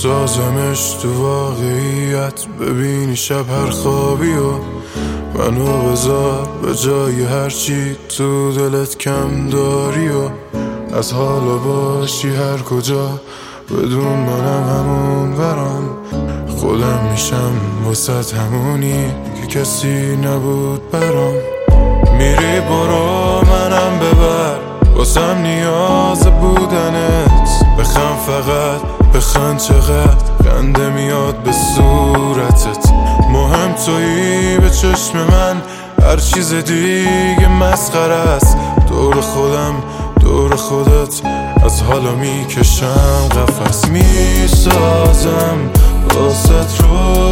میسازمش تو واقعیت، ببینی شب هر خوابی و منو بذار به جای هرچی تو دلت کم داری و از حالا باشی هر کجا بدون منم همون برام، خودم میشم وسط همونی که کسی نبود برام. میری برو منم ببر، واسم نیاز بودنت، بخم فقط بخند، چقدر خنده میاد به صورتت، مهم تویی به چشم من، هر چیز دیگه مسخره است. دور خودم دور خودت، از حالا میکشم قفس، میسازم واسه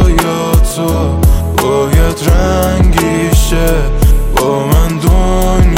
رویاتو، باید رنگیشه با من دنیا